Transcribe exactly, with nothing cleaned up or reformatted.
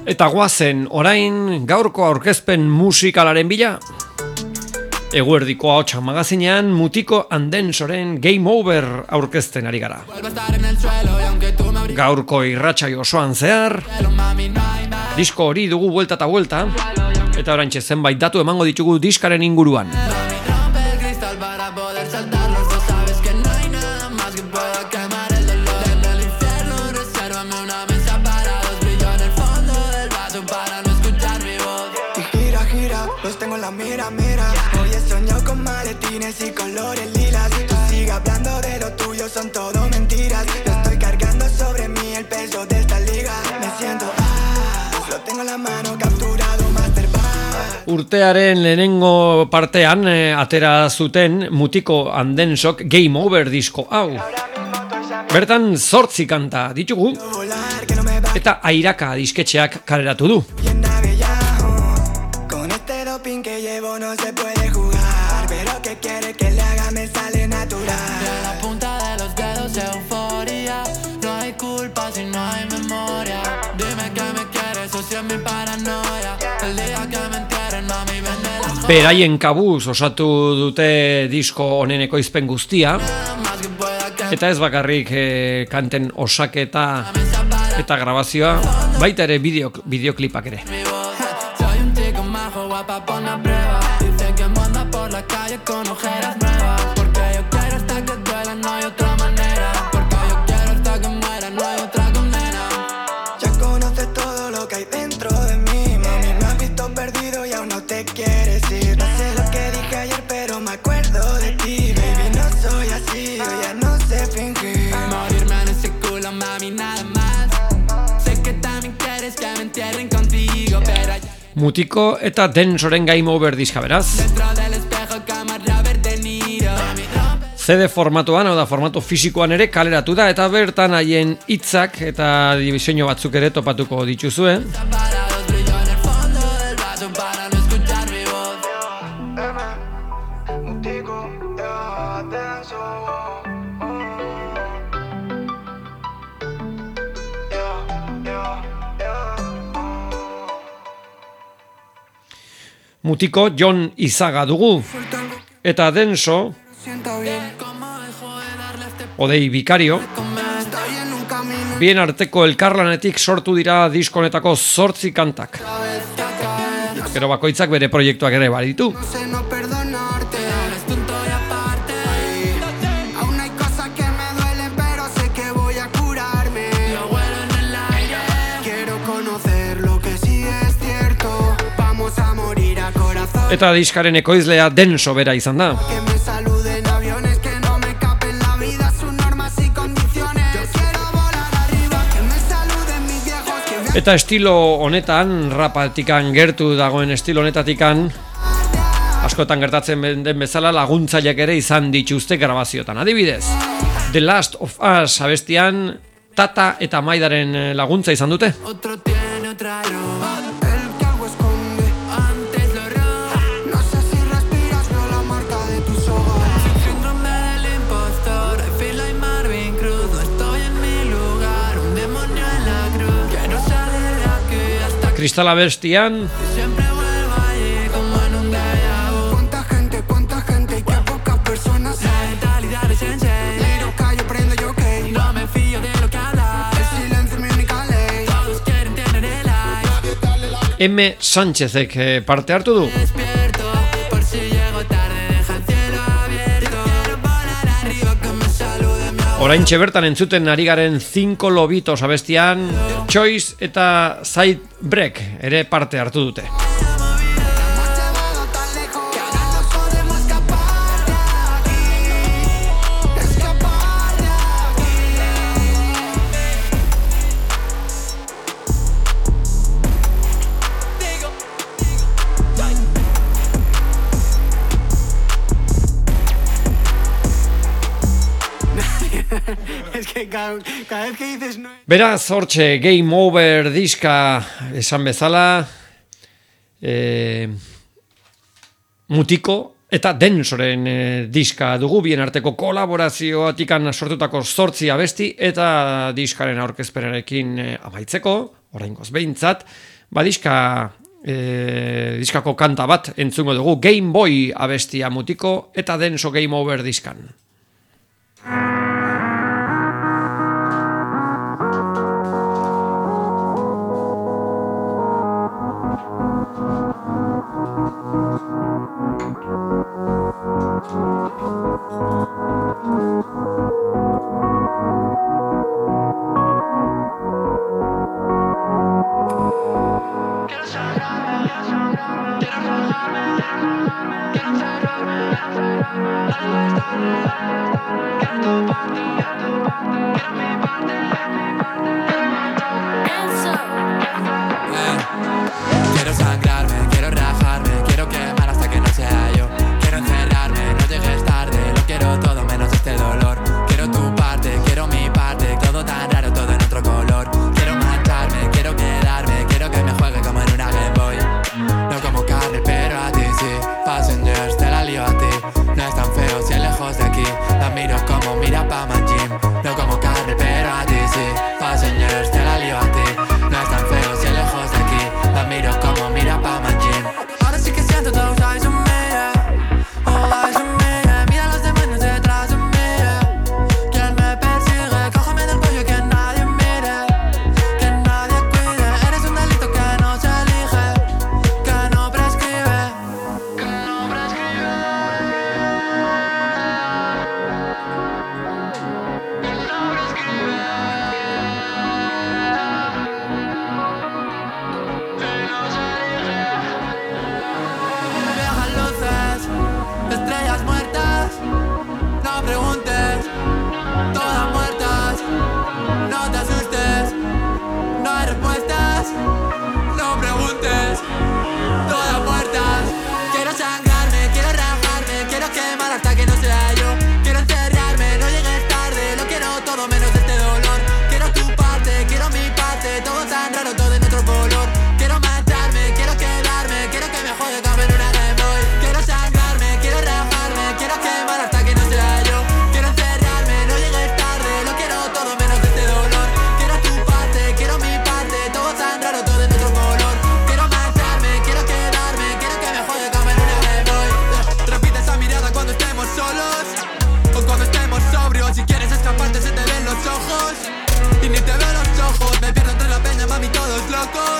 Eta guazen orain gaurko aurkezpen musikalaren bila. Eguerdiko ahotsa magazinean Mutiko and Danceoren Game Over aurkezten ari gara. Gaurko irratsaio osoan zehar disko hori dugu buelta eta buelta, eta oraintxe zenbait datu emango ditugu diskaren inguruan. Y colores lilas, tú sigue hablando de lo tuyo, son todo mentiras. Yo estoy cargando sobre mí el peso de esta liga. Me siento, ah, lo tengo en la mano capturado, masterbar. Urtearen lehenengo partean eh, atera zuten Mutiko and Danceok Game Over disko hau. Bertan zortzi kanta ditugu eta Airaka disketxeak kaleratu du. Con este doping que llevo no se puede jugar. Pero que quiere que le haga me sale natural. De la punta de los dedos euforia. No hay culpa si no hay memoria. Dime que me quieres o si es mi paranoia. El día que me entierren mami vende la joya. Beraien kabuz osatu dute disko honen ekoizpen guztia. Eta ez bakarrik eh, kanten osaketa eta grabazioa, baita ere bideok, bideoklipak ere. Soy un chico majo guapa pon la prueba. Dicen que anda por la calle con ojeras nuevas. Porque yo quiero hasta que duela, no hay otra manera. Porque yo quiero hasta que muera, no hay otra condena. Ya conoces todo lo que hay dentro de mí. Mami, me has visto perdido y aún no te quieres ir. No sé lo que dije ayer, pero me acuerdo de ti. Baby, no soy así, yo ya no sé fingir. Morirme en ese culo, mami, nada más. Sé que también quieres que me entierren contigo, pero... Mutiko eta Danceoren Game Over diska beraz. C D formatoan, hau da formato fisikoan ere kaleratu da, eta bertan haien hitzak eta diseinu batzuk ere topatuko dituzue. Mutiko Jon Izaga dugu, eta Danceo Odei Bikario, bien arteko elkarlanetik sortu dira diskonetako zortzi kantak. Gero bakoitzak bere proiektuak ere baditu. Eta diskaren ekoizlea Danceo bera izan da. Eta estilo honetan, rapatikan gertu dagoen estilo honetatikan, askotan gertatzen den bezala laguntzaileak ere izan dituzte grabaziotan. Adibidez, The Last of Us abestian Tata eta Maidaren laguntza izan dute. Kristal abestian M. Sánchezek parte hartu du. Oraintxe bertan entzuten ari garen Cinco Lobitos abestian Choice eta Side Break ere parte hartu dute. Beraz, hortxe Game Over diska esan bezala, e, Mutiko Eta Densoren e, diska dugu, bien arteko kolaborazioatikan sortutako zortzi abesti, eta diskaren aurkezpenarekin e, amaitzeko, oraingoz behintzat, ba diska, e, diskako kanta bat entzungo dugu, Game Boy abestia mutiko, eta Denso Game Over diskan. Quiero sangrarme, quiero rajarme, quiero quemar hasta que no sea yo. Quiero encerrarme, no llegues tarde, lo quiero todo menos este dolor. Quiero tu parte, quiero mi parte, todo tan raro, todo en otro color. Quiero mancharme, quiero quedarme, quiero que me juegue como en una Game Boy. No como carne, pero a ti sí, Passengers, te la lío a ti. No es tan feo si es lejos de aquí, la miro como mira pa' man gym. No como carne, pero a ti sí, Passengers, te la lío a ti. No es tan feo si es lejos de aquí, la miro como mira pa' man gym. Ahora sí que siento those eyes on me, yeah. All eyes on me, yeah. Mira los demonios detrás de mí, yeah. Quien me persigue, cógeme del cuello que nadie mire, que nadie cuide. Eres un delito que no se elige, que no prescribe, que no prescribe. Viejas luces, estrellas muertas, no preguntes, todas muertas, no te asustes, no hay respuestas, no preguntes, todas muertas. Quiero sangrarme, quiero rajarme, quiero quemar hasta que no sea yo. Quiero encerrarme, no llegues tarde, lo quiero todo menos este dolor. Quiero tu parte, quiero mi parte, todo tan raro, todo en otro color. Quiero mancharme, quiero quedarme, quiero que me juegue como en una Game Boy. Quiero sangrarme, quiero rajarme, quiero quemar hasta que no sea yo. Quiero encerrarme, no llegues tarde, lo quiero todo menos este dolor. Quiero tu parte, quiero mi parte, todo tan raro, todo en otro color. Quiero mancharme, quiero quedarme, quiero que me juegue como en una Game Boy. Repite esa mirada cuando estemos solos o cuando estemos sobrios. Si quieres escaparte se te ven los ojos y ni te veo los ojos. Me pierdo entre la peña, mami, todos locos.